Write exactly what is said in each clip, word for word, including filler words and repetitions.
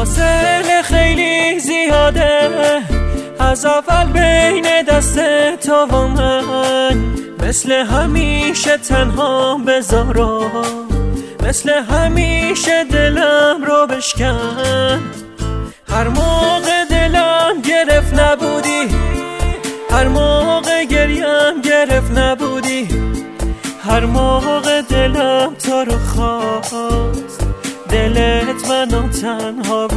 فاصله خیلی زیاده از اول بین دست تو و من، مثل همیشه تنها بذارم، مثل همیشه دلم رو بشکن. هر موقع دلم گرفت نبودی، هر موقع گریم گرفت نبودی، هر موقع دلم تو رو خواست دلت منو تنها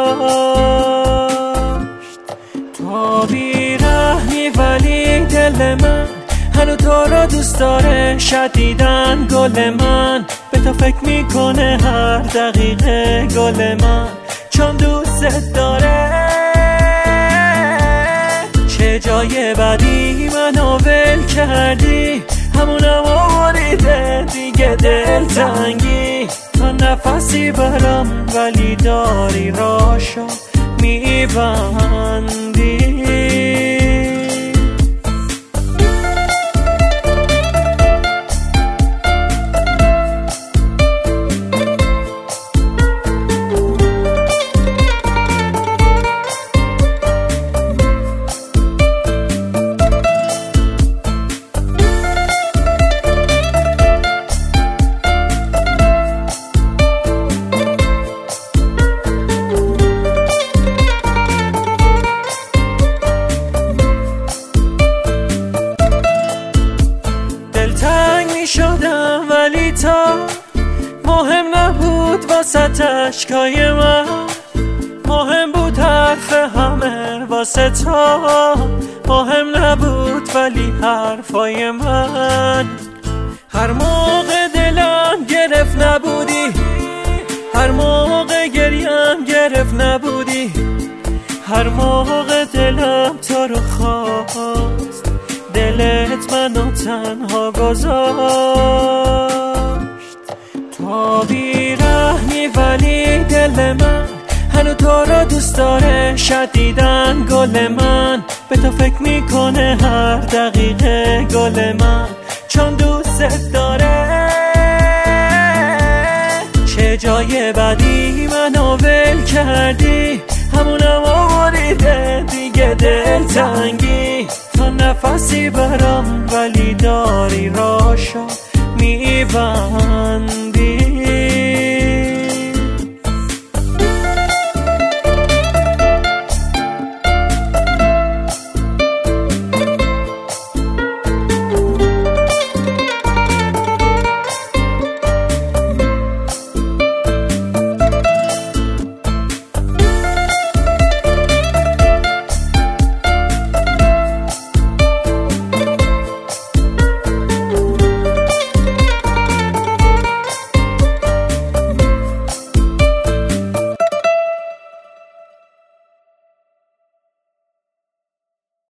گذاشت. تو بیرحمی ولی دل من هنو تو رو دوست داره شدیدن. گل من به تو فکر میکنه هر دقیقه، گل من چون دوست داره. چه جای بدی منو ول کردی، همونم آوریده دیگه دل تنگی. تا نفسی برم ولی داری راشو میبندی. شدم ولی تا مهم نبود واسه اشکای من، مهم بود حرف همه واسه تا. مهم نبود ولی حرفای من. هر موقع دلم گرفت نبودی، هر موقع گریم گرفت نبودی، هر موقع دلم تو رو خواست دلت منو تنها گذاشت. تو بیرحمی ولی دل من هنو تو رو دوست داره شدیدن. گل من به تو فکر میکنه هر دقیقه، گل من چون دوست داره. چه جای بدی منو ول کردی، همونم آوریده دیگه دل تنگی. تا نفسی برم ولی داری راشو میبندی.